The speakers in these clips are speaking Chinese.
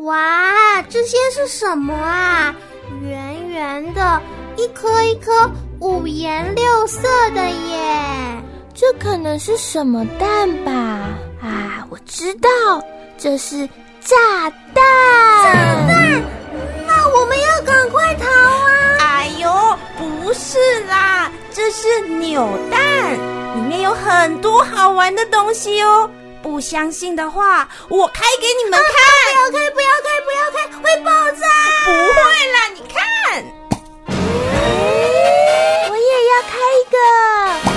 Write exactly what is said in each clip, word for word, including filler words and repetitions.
哇，这些是什么啊？圆圆的，一颗一颗五颜六色的耶！ 这可能是什么蛋吧？啊，我知道，这是炸弹！ 炸弹？那我们要赶快逃啊！ 哎呦，不是啦，这是扭蛋，里面有很多好玩的东西哦。不相信的话，我开给你们看。 啊、不要开，不要开，不要开，会爆炸！ 不会啦，你看。 我也要开一个。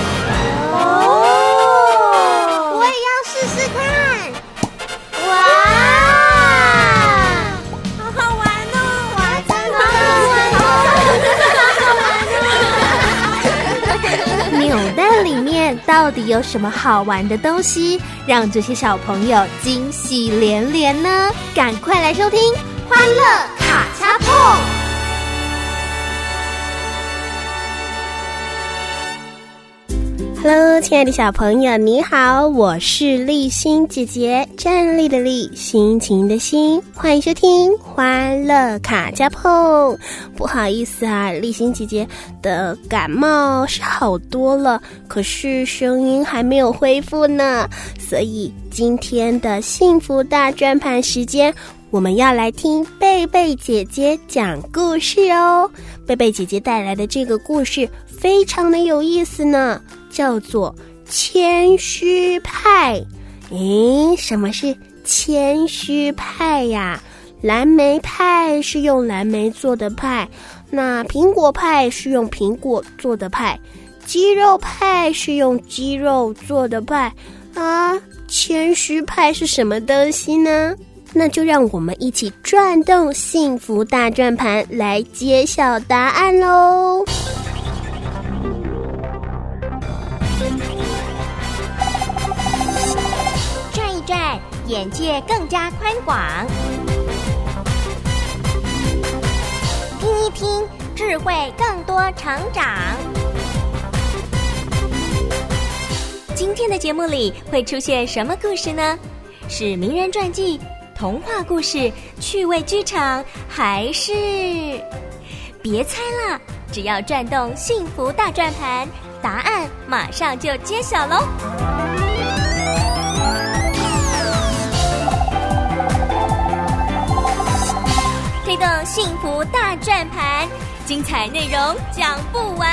哦，我也要试试看。哇， 好好玩哦！ 哇，真的好好玩哦！ 扭蛋里面到底有什么好玩的东西，让这些小朋友惊喜连连呢？赶快来收听《欢乐卡恰碰》。Hello， 亲爱的小朋友，你好，我是立新姐姐，站立的立，心情的心，欢迎收听欢乐卡恰碰。不好意思啊，立新姐姐的感冒是好多了，可是声音还没有恢复呢，所以今天的幸福大转盘时间，我们要来听贝贝姐姐讲故事哦。贝贝姐姐带来的这个故事非常的有意思呢，叫做谦虚派。诶，什么是谦虚派呀？蓝莓派是用蓝莓做的派，那苹果派是用苹果做的派，鸡肉派是用鸡肉做的派啊，谦虚派是什么东西呢？那就让我们一起转动幸福大转盘来揭晓答案咯。 转一转，眼界更加宽广；听一听，智慧更多成长。今天的节目里会出现什么故事呢？是名人传记、童话故事、趣味剧场，还是……别猜了，只要转动幸福大转盘，答案马上就揭晓咯。推动幸福大转盘，精彩内容讲不完。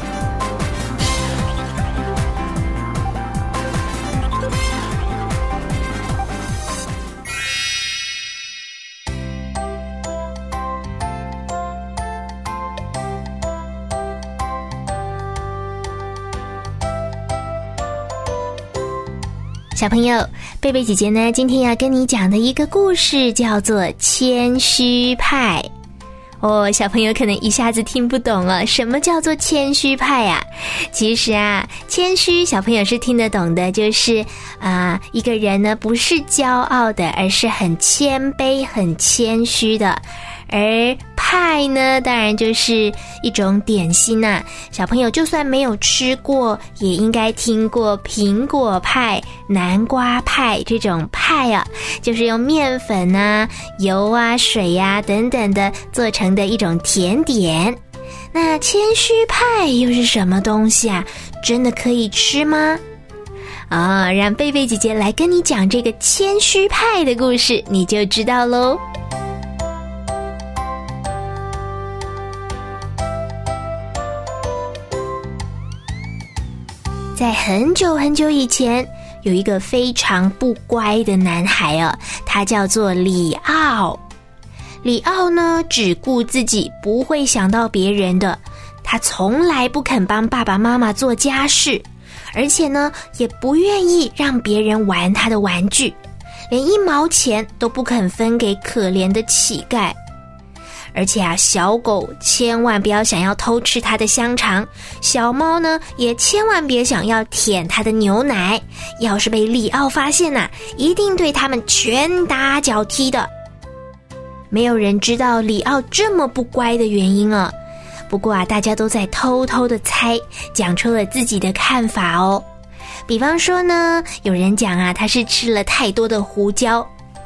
小朋友，贝贝姐姐呢，今天要跟你讲的一个故事叫做谦虚派。哦，小朋友可能一下子听不懂了，什么叫做谦虚派啊？其实啊，谦虚小朋友是听得懂的，就是啊、呃，一个人呢不是骄傲的，而是很谦卑、很谦虚的。而派呢，当然就是一种点心呐、啊。小朋友就算没有吃过，也应该听过苹果派、南瓜派这种派啊，就是用面粉啊、油啊、水啊等等的做成的一种甜点。那谦虚派又是什么东西啊？真的可以吃吗？啊、哦，让贝贝姐姐来跟你讲这个谦虚派的故事，你就知道咯。在很久很久以前，有一个非常不乖的男孩哦，他叫做里奥。里奥呢，只顾自己，不会想到别人的。他从来不肯帮爸爸妈妈做家事，而且呢，也不愿意让别人玩他的玩具，连一毛钱都不肯分给可怜的乞丐。而且啊，小狗千万不要想要偷吃它的香肠，小猫呢也千万别想要舔它的牛奶。要是被里奥发现啊，一定对他们拳打脚踢的。没有人知道里奥这么不乖的原因啊。不过啊，大家都在偷偷的猜，讲出了自己的看法哦。比方说呢，有人讲啊，他是吃了太多的胡椒。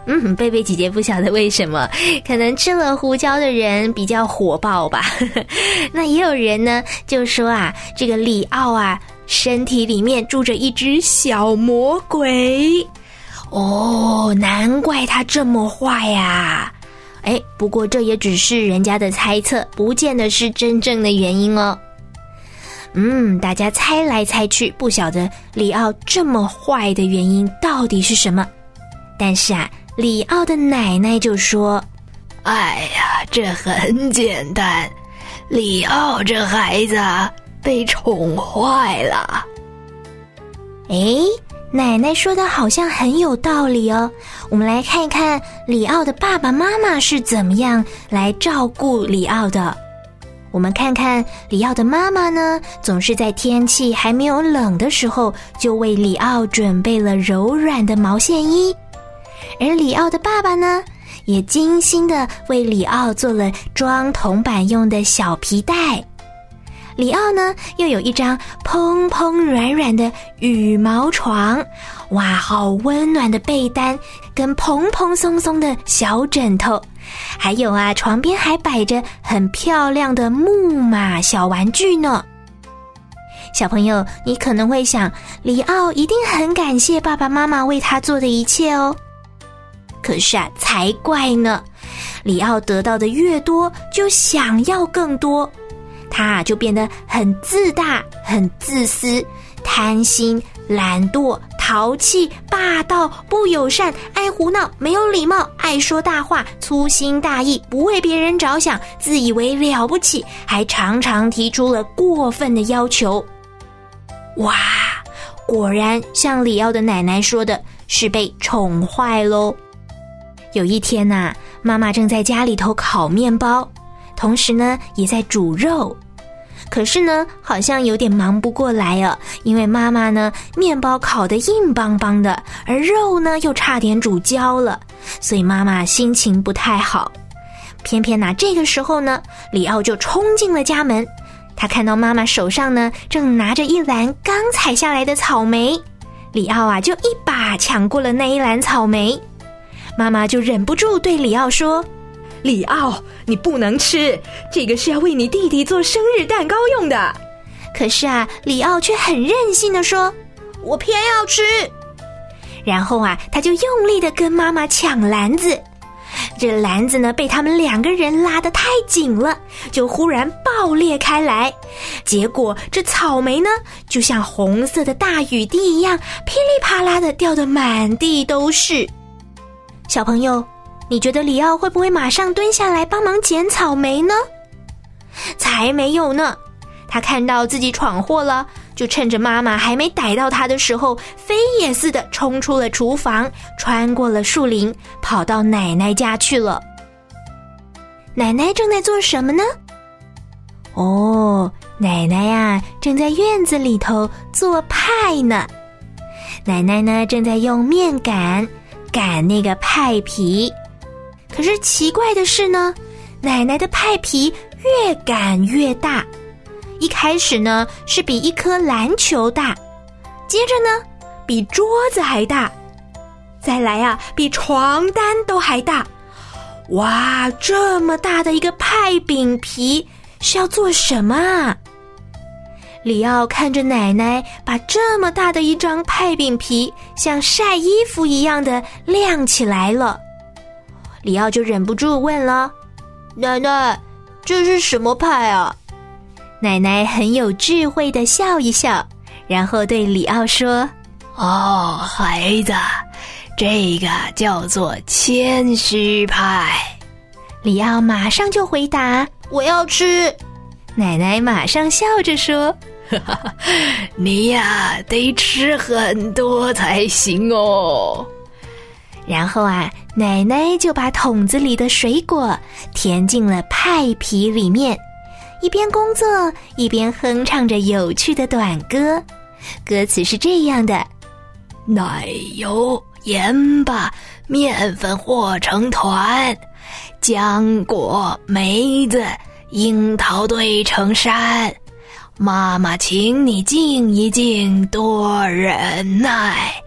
嗯，贝贝姐姐不晓得为什么，可能吃了胡椒的人比较火爆吧。那也有人呢就说啊，这个里奥啊身体里面住着一只小魔鬼。哦，难怪他这么坏呀！哎，不过这也只是人家的猜测，不见得是真正的原因哦。嗯，大家猜来猜去，不晓得里奥这么坏的原因到底是什么。但是啊，里奥的奶奶就说：“ 哎呀，这很简单，里奥这孩子被宠坏了。” 诶，奶奶说的好像很有道理哦。我们来看一看里奥的爸爸妈妈是怎么样来照顾里奥的。我们看看里奥的妈妈呢，总是在天气还没有冷的时候，就为里奥准备了柔软的毛线衣。而里奥的爸爸呢，也精心地为里奥做了装铜板用的小皮带。里奥呢，又有一张蓬蓬软软的羽毛床，哇，好温暖的被单跟蓬蓬松松的小枕头，还有啊，床边还摆着很漂亮的木马小玩具呢。小朋友，你可能会想，里奥一定很感谢爸爸妈妈为他做的一切哦。可是啊，才怪呢！里奥得到的越多，就想要更多。他啊就变得很自大、很自私、贪心、懒惰、淘气、霸道、不友善、爱胡闹、没有礼貌、爱说大话、粗心大意、不为别人着想、自以为了不起，还常常提出了过分的要求。哇，果然像里奥的奶奶说的，是被宠坏咯。有一天呐、啊，妈妈正在家里头烤面包，同时呢也在煮肉。可是呢好像有点忙不过来啊，因为妈妈呢面包烤得硬邦邦的，而肉呢又差点煮焦了，所以妈妈心情不太好。偏偏啊这个时候呢，里奥就冲进了家门。他看到妈妈手上呢正拿着一篮刚采下来的草莓，里奥啊就一把抢过了那一篮草莓。妈妈就忍不住对里奥说：“里奥，你不能吃，这个是要为你弟弟做生日蛋糕用的。”可是啊，里奥却很任性地说：“我偏要吃。”然后啊，他就用力地跟妈妈抢篮子。这篮子呢，被他们两个人拉得太紧了，就忽然爆裂开来。结果这草莓呢，就像红色的大雨滴一样，噼里啪啦地掉得满地都是。小朋友，你觉得里奥会不会马上蹲下来帮忙捡草莓呢？才没有呢！他看到自己闯祸了，就趁着妈妈还没逮到他的时候，飞也似的冲出了厨房，穿过了树林，跑到奶奶家去了。奶奶正在做什么呢？哦，奶奶呀，正在院子里头做派呢。奶奶呢，正在用面擀擀那个派皮。可是奇怪的是呢，奶奶的派皮越擀越大。一开始呢是比一颗篮球大，接着呢比桌子还大，再来啊比床单都还大。哇，这么大的一个派饼皮是要做什么啊？里奥看着奶奶把这么大的一张派饼皮像晒衣服一样的晾起来了，里奥就忍不住问了：“奶奶，这是什么派啊？”奶奶很有智慧地笑一笑，然后对里奥说：“ 哦，孩子，这个叫做谦虚派。” 里奥马上就回答：“我要吃。”奶奶马上笑着说：“ 哈哈，你呀得吃很多才行哦。” 然后啊，奶奶就把桶子里的水果填进了派皮里面，一边工作一边哼唱着有趣的短歌。歌词是这样的： 奶油、盐巴、面粉和成团，浆果、梅子、樱桃堆成山。妈妈请你静一静，多忍耐，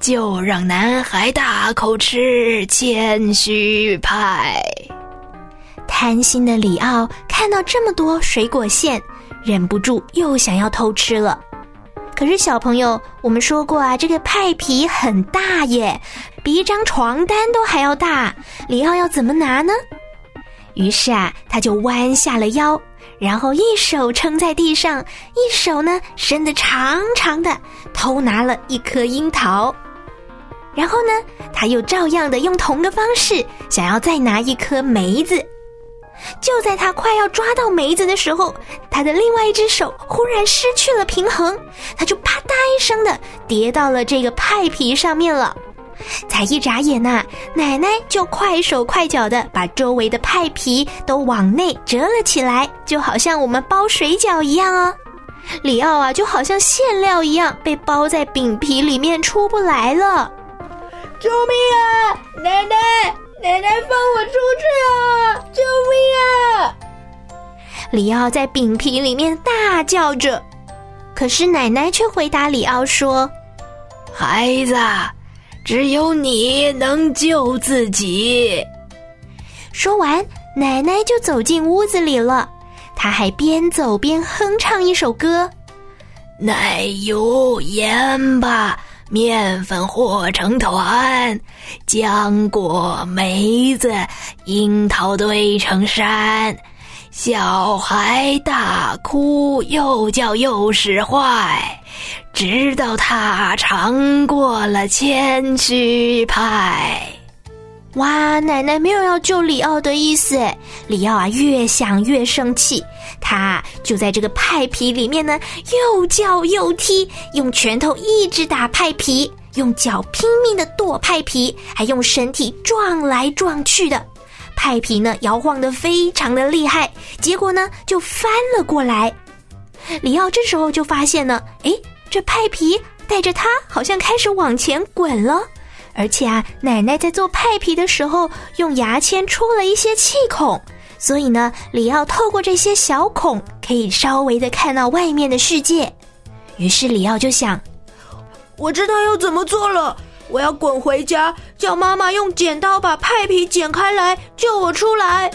就让男孩大口吃谦虚派。 贪心的里奥看到这么多水果馅，忍不住又想要偷吃了。可是小朋友，我们说过啊，这个派皮很大耶，比一张床单都还要大，里奥要怎么拿呢？于是啊，他就弯下了腰，然后一手撑在地上，一手呢伸得长长的，偷拿了一颗樱桃。然后呢，他又照样的用同个方式，想要再拿一颗梅子。就在他快要抓到梅子的时候，他的另外一只手忽然失去了平衡，他就啪嗒一声的跌到了这个派皮上面了。才一眨眼啊，奶奶就快手快脚的把周围的派皮都往内折了起来，就好像我们包水饺一样哦。里奥啊，就好像馅料一样被包在饼皮里面出不来了。 救命啊！奶奶！奶奶放我出去啊！救命啊！ 里奥在饼皮里面大叫着，可是奶奶却回答里奥说： 孩子，只有你能救自己。 说完，奶奶就走进屋子里了，她还边走边哼唱一首歌： 奶油盐巴面粉和成团，浆果梅子樱桃堆成山，小孩大哭又叫又使坏，直到他尝过了谦虚派。 哇，奶奶没有要救里奥的意思。里奥啊，越想越生气，他就在这个派皮里面呢，又叫又踢，用拳头一直打派皮，用脚拼命的剁派皮，还用身体撞来撞去的。派皮呢，摇晃得非常的厉害，结果呢，就翻了过来。里奥这时候就发现呢，诶，这派皮带着他好像开始往前滚了。而且啊，奶奶在做派皮的时候用牙签出了一些气孔，所以呢，里奥透过这些小孔可以稍微的看到外面的世界。于是里奥就想， 我知道要怎么做了，我要滚回家，叫妈妈用剪刀把派皮剪开来，救我出来。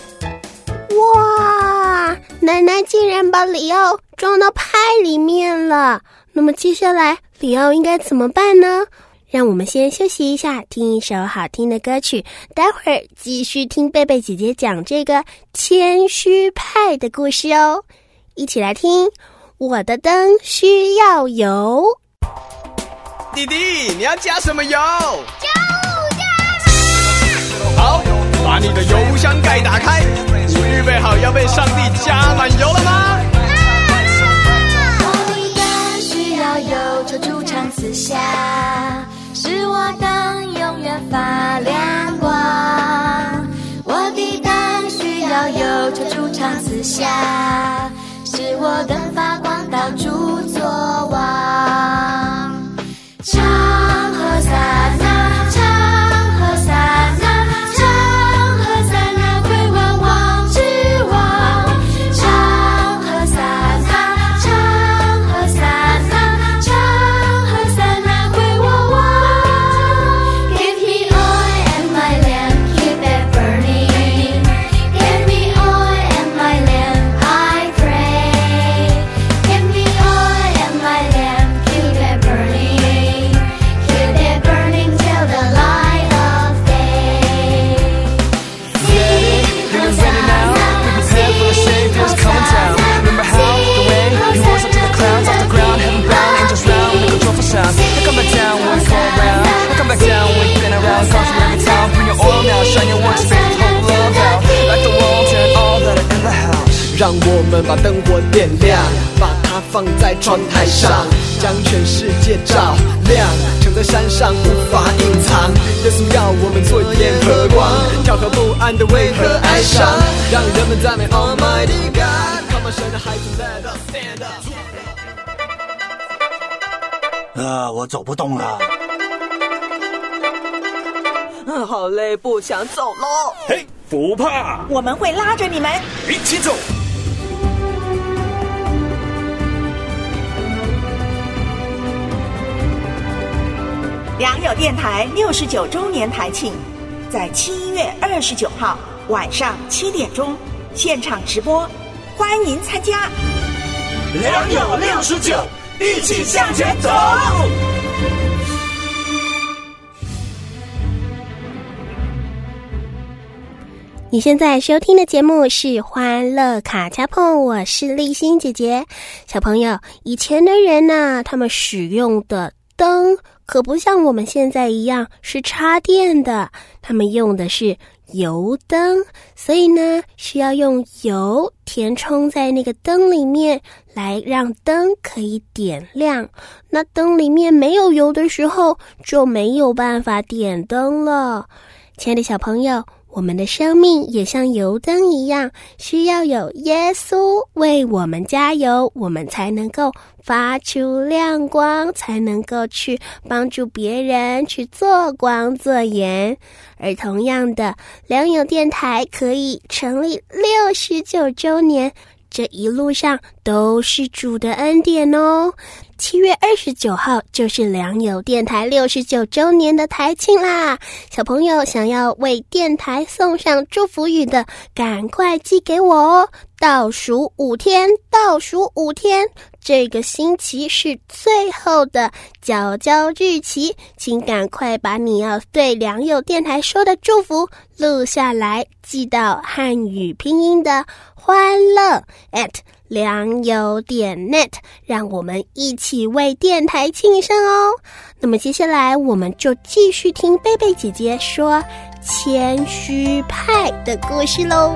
哇，奶奶竟然把里奥装到派里面了，那么接下来里奥应该怎么办呢？让我们先休息一下，听一首好听的歌曲，待会儿继续听贝贝姐姐讲这个谦虚派的故事哦。一起来听，我的灯需要油。 弟弟，你要加什么油？ 加油加油！ 好，把你的油箱盖打开，你预备好要被上帝加满油了吗？ 我的灯需要油，求主常赐下，使我灯永远发亮光。我的灯需要油，求主常赐下，使我灯发光到处作王。唱和散那，唱和散那，唱和散那，归万王之王。唱和散那，唱和散那，唱和散那，归我王。Give me oil and my lamp, keep it burning. Give me oil and my lamp, I pray. Give me oil and my lamp, keep it burning. Keep it burning till the light of day. Sing Hosanna, sing Hosanna, Remember how the way he rose up to the clouds, off the ground, heaven bound, angels round, make a joyful sound. They come back down when we go around. They come back down when we've been around. Come from every town, bring your oil now, shine your works, faith, hope, love out. Like the walls and all that are in the house. 让我们把灯火点亮，把它放在窗台上，将全世界照亮。城在山上无法隐藏，耶稣要我们做盐和光，调和不安的胃和哀伤，让人们赞美 Almighty God。他们神的孩子 Let us stand up。 啊，我走不动了。 嗯，好累，不想走喽。 嘿，不怕， 我们会拉着你们一起走。 良友电台六十九周年台庆，在七月二十九号晚上七点钟现场直播，欢迎参加。 良友六十九，一起向前走。 你现在收听的节目是《欢乐卡恰碰》，我是丽欣姐姐。小朋友，以前的人呢，他们使用的灯可不像我们现在一样是插电的，他们用的是油灯，所以呢，需要用油填充在那个灯里面，来让灯可以点亮。那灯里面没有油的时候，就没有办法点灯了。亲爱的小朋友，我们的生命也像油灯一样，需要有耶稣为我们加油，我们才能够发出亮光，才能够去帮助别人，去做光做盐。而同样的，良友电台可以成立六十九周年，这一路上都是主的恩典哦。七月二十九号就是良友电台六十九周年的台庆啦！小朋友想要为电台送上祝福语的，赶快寄给我哦！倒数五天，倒数五天，这个星期是最后的缴交日期，请赶快把你要对良友电台说的祝福录下来，寄到汉语拼音的欢乐 at良友点 net， 让我们一起为电台庆生哦。那么接下来我们就继续听贝贝姐姐说谦虚派的故事咯。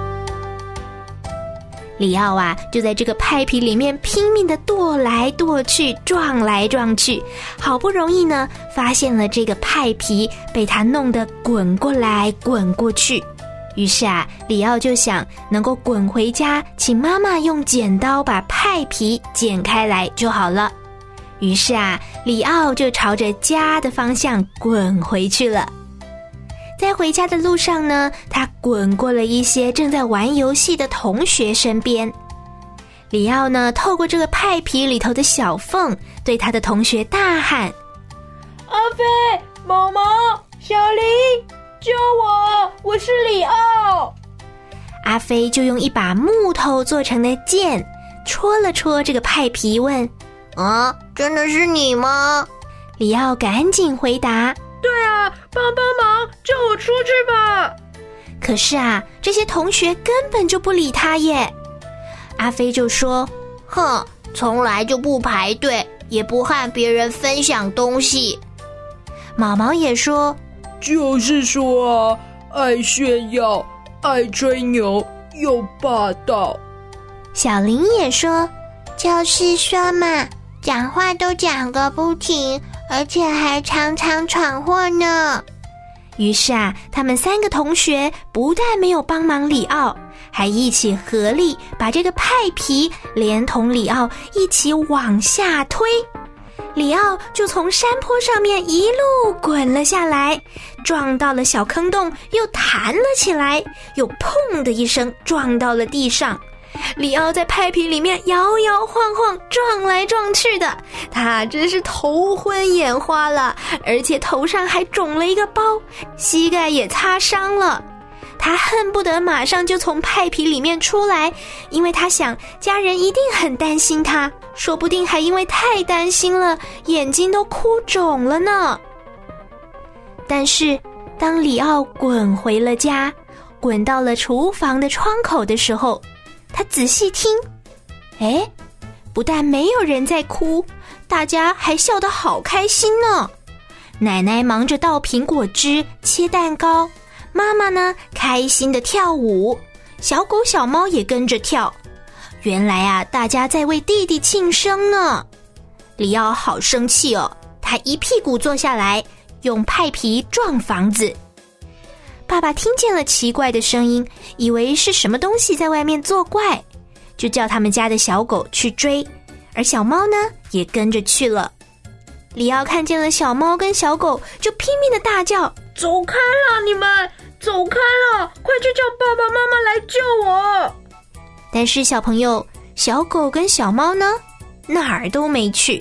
里奥啊，就在这个派皮里面拼命的跺来跺去，撞来撞去，好不容易呢，发现了这个派皮被他弄得滚过来滚过去。于是啊，里奥就想能够滚回家，请妈妈用剪刀把派皮剪开来就好了。于是啊，里奥就朝着家的方向滚回去了。在回家的路上呢，他滚过了一些正在玩游戏的同学身边。里奥呢，透过这个派皮里头的小缝，对他的同学大喊： 阿飞、毛毛、小林，救我！我是里奥。 阿飞就用一把木头做成的剑戳了戳这个派皮，问： 啊，真的是你吗？ 里奥赶紧回答： 对啊，帮帮忙，救我出去吧！ 可是啊，这些同学根本就不理他耶。阿飞就说： 哼，从来就不排队，也不和别人分享东西。 毛毛也说： 就是说啊，爱炫耀，爱吹牛，又霸道。 小林也说： 就是说嘛，讲话都讲个不停，而且还常常闯祸呢。 于是啊，他们三个同学不但没有帮忙里奥，还一起合力把这个派皮连同里奥一起往下推。里奥就从山坡上面一路滚了下来，撞到了小坑洞，又弹了起来，又砰的一声撞到了地上。里奥在派皮里面摇摇晃晃，撞来撞去的，他真是头昏眼花了，而且头上还肿了一个包，膝盖也擦伤了。他恨不得马上就从派皮里面出来，因为他想家人一定很担心他，说不定还因为太担心了，眼睛都哭肿了呢。但是当里奥滚回了家，滚到了厨房的窗口的时候，他仔细听，哎，不但没有人在哭，大家还笑得好开心呢。奶奶忙着倒苹果汁、切蛋糕，妈妈呢开心地跳舞，小狗小猫也跟着跳。原来啊，大家在为弟弟庆生呢。里奥好生气哦，他一屁股坐下来，用派皮撞房子。爸爸听见了奇怪的声音，以为是什么东西在外面作怪，就叫他们家的小狗去追，而小猫呢也跟着去了。里奥看见了小猫跟小狗，就拼命的大叫： 走开啦，你们走开啦，快去叫爸爸妈妈来救我！ 但是小朋友，小狗跟小猫呢哪儿都没去，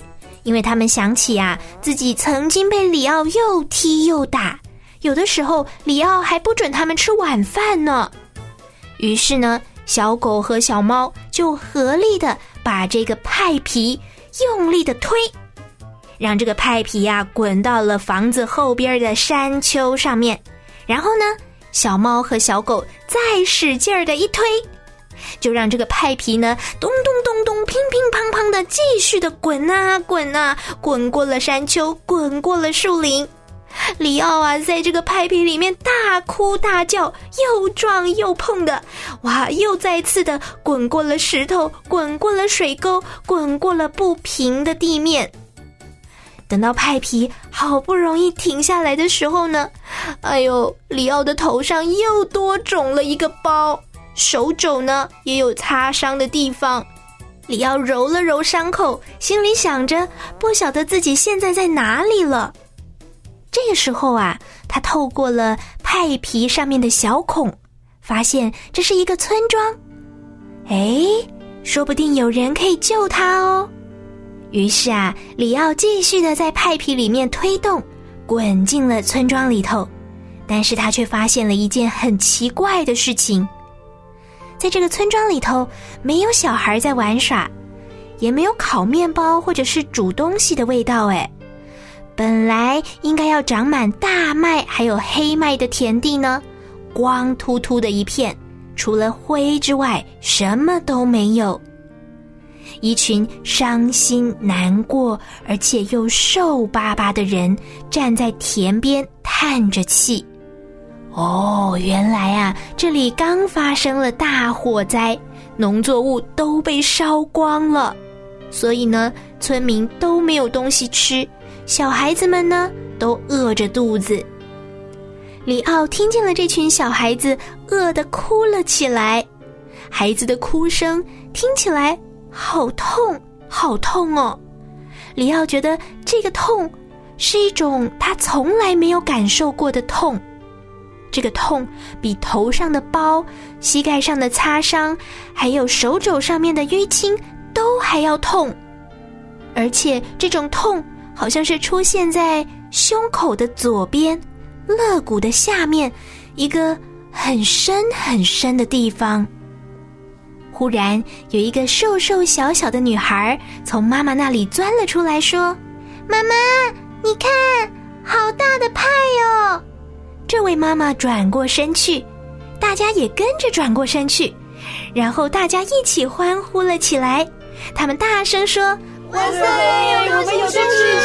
因为他们想起啊，自己曾经被里奥又踢又打，有的时候里奥还不准他们吃晚饭呢。于是呢，小狗和小猫就合力的把这个派皮用力的推，让这个派皮啊滚到了房子后边的山丘上面。然后呢，小猫和小狗再使劲儿的一推，就让这个派皮呢咚咚咚咚乒乒乓乓的继续的滚啊滚啊，滚过了山丘，滚过了树林。里奥啊在这个派皮里面大哭大叫，又撞又碰的，哇，又再次的滚过了石头，滚过了水沟，滚过了不平的地面。等到派皮好不容易停下来的时候呢，哎呦，里奥的头上又多肿了一个包，手肘呢也有擦伤的地方。里奥揉了揉伤口，心里想着不晓得自己现在在哪里了。这个时候啊，他透过了派皮上面的小孔，发现这是一个村庄。哎，说不定有人可以救他哦。于是啊，里奥继续的在派皮里面推动，滚进了村庄里头。但是他却发现了一件很奇怪的事情，在这个村庄里头，没有小孩在玩耍，也没有烤面包或者是煮东西的味道。哎，本来应该要长满大麦还有黑麦的田地呢，光秃秃的一片，除了灰之外什么都没有。一群伤心难过而且又瘦巴巴的人站在田边叹着气。哦，原来啊，这里刚发生了大火灾，农作物都被烧光了，所以呢，村民都没有东西吃，小孩子们呢都饿着肚子。里奥听见了这群小孩子饿得哭了起来，孩子的哭声听起来好痛好痛哦。里奥觉得这个痛是一种他从来没有感受过的痛，这个痛比头上的包、膝盖上的擦伤还有手肘上面的淤青都还要痛，而且这种痛好像是出现在胸口的左边，肋骨的下面一个很深很深的地方。忽然有一个瘦瘦小小的女孩从妈妈那里钻了出来，说：妈妈，你看，好大的派哦。这位妈妈转过身去，大家也跟着转过身去，然后大家一起欢呼了起来。他们大声说：万岁，我们有支持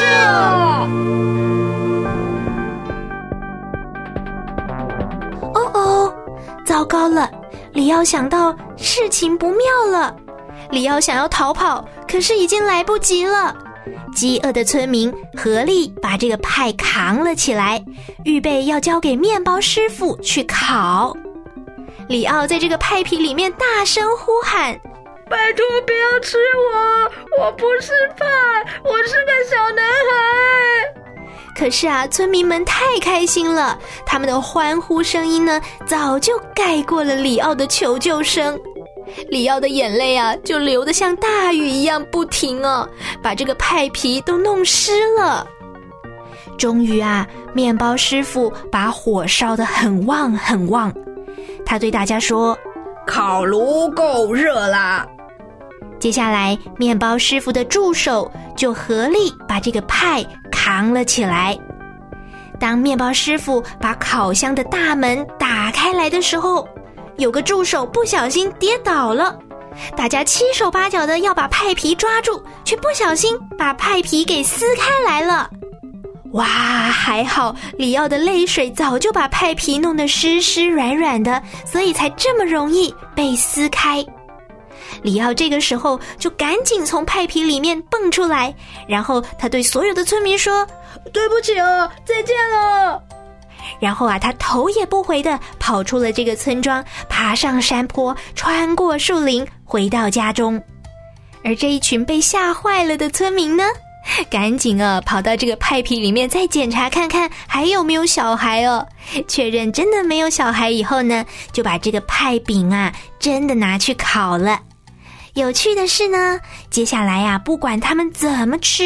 者！哦哦，糟糕了！里奥想到事情不妙了，里奥想要逃跑，可是已经来不及了。饥饿的村民合力把这个派扛了起来，预备要交给面包师傅去烤。里奥在这个派皮里面大声呼喊： 拜托不要吃我，我不是派，我是个小男孩。 可是啊，村民们太开心了，他们的欢呼声音呢，早就盖过了里奥的求救声。里奥的眼泪啊，就流得像大雨一样不停哦，把这个派皮都弄湿了。终于啊，面包师傅把火烧得很旺很旺，他对大家说： 烤炉够热啦。 接下来，面包师傅的助手就合力把这个派扛了起来。当面包师傅把烤箱的大门打开来的时候，有个助手不小心跌倒了，大家七手八脚的要把派皮抓住，却不小心把派皮给撕开来了。哇，还好里奥的泪水早就把派皮弄得湿湿软软的，所以才这么容易被撕开。里奥这个时候就赶紧从派皮里面蹦出来，然后他对所有的村民说：对不起哦，再见了。然后啊，他头也不回地跑出了这个村庄，爬上山坡，穿过树林，回到家中。而这一群被吓坏了的村民呢，赶紧啊跑到这个派皮里面再检查看看还有没有小孩哦。确认真的没有小孩以后呢，就把这个派饼啊真的拿去烤了。有趣的是呢，接下来啊，不管他们怎么吃，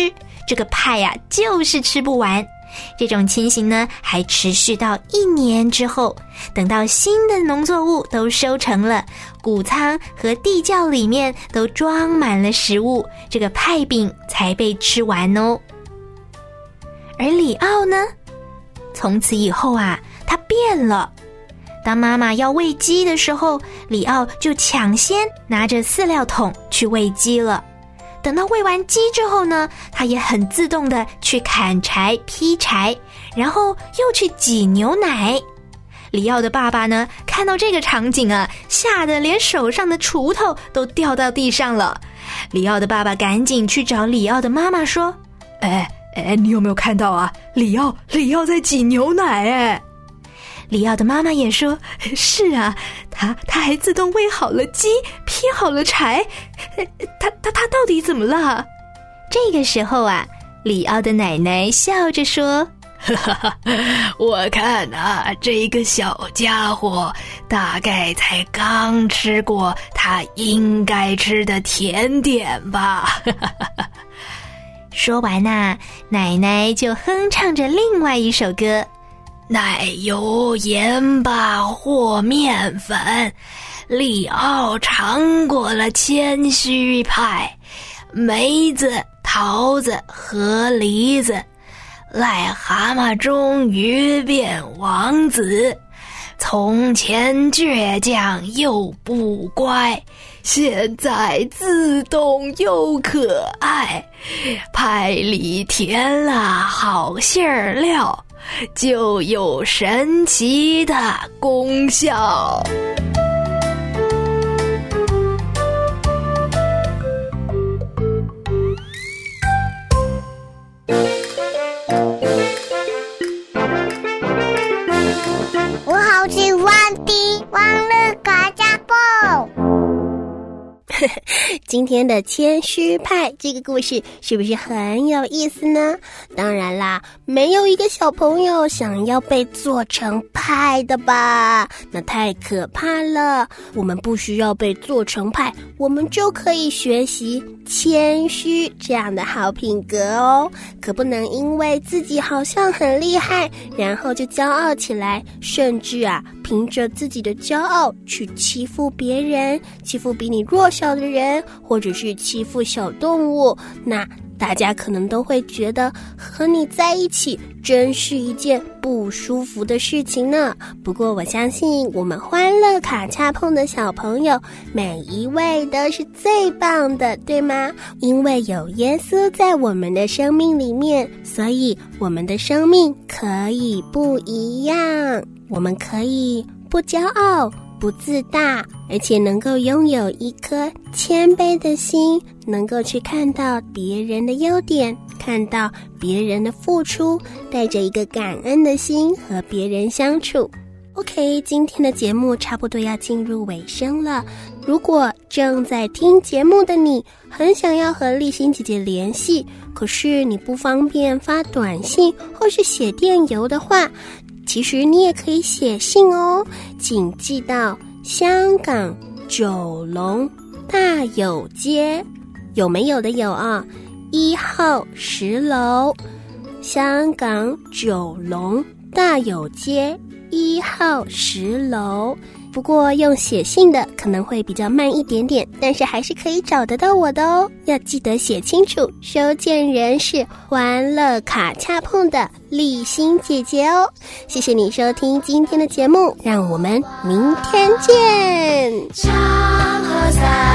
这个派呀、啊、就是吃不完。这种情形呢，还持续到一年之后，等到新的农作物都收成了，谷仓和地窖里面都装满了食物，这个派饼才被吃完哦。而里奥呢，从此以后啊，他变了。当妈妈要喂鸡的时候，里奥就抢先拿着饲料桶去喂鸡了。等到喂完鸡之后呢，他也很自动的去砍柴劈柴，然后又去挤牛奶。里奥的爸爸呢，看到这个场景啊，吓得连手上的锄头都掉到地上了。里奥的爸爸赶紧去找里奥的妈妈说： 哎哎，你有没有看到啊？里奥里奥在挤牛奶哎。 里奥的妈妈也说：是啊，他他还自动喂好了鸡，劈好了柴，他他他到底怎么了？这个时候啊，里奥的奶奶笑着说： 哈哈，我看啊，这个小家伙大概才刚吃过他应该吃的甜点吧。 说完啊，奶奶就哼唱着另外一首歌： 奶油、盐巴或面粉，里奥尝过了谦虚派，梅子、桃子和梨子，癞蛤蟆终于变王子。从前倔强又不乖，现在自动又可爱，派里填了好馅儿料，就有神奇的功效。 我好喜欢听欢乐卡加蹦。 今天的谦虚派这个故事是不是很有意思呢？当然啦，没有一个小朋友想要被做成派的吧，那太可怕了。我们不需要被做成派，我们就可以学习谦虚这样的好品格哦。可不能因为自己好像很厉害，然后就骄傲起来，甚至啊凭着自己的骄傲去欺负别人，欺负比你弱小的人，或者是欺负小动物，那大家可能都会觉得和你在一起真是一件不舒服的事情呢。不过我相信我们欢乐卡恰碰的小朋友每一位都是最棒的，对吗？因为有耶稣在我们的生命里面，所以我们的生命可以不一样。我们可以不骄傲不自大，而且能够拥有一颗谦卑的心，能够去看到别人的优点，看到别人的付出，带着一个感恩的心和别人相处。OK， 今天的节目差不多要进入尾声了。如果正在听节目的你很想要和立新姐姐联系，可是你不方便发短信或是写电邮的话，其实你也可以写信哦，请寄到香港九龙大有街，有没有的有啊，一号十楼，香港九龙大有街一号十楼。不过用写信的可能会比较慢一点点，但是还是可以找得到我的哦。要记得写清楚，收件人是欢乐卡恰碰的立新姐姐哦。谢谢你收听今天的节目，让我们明天见。 长河在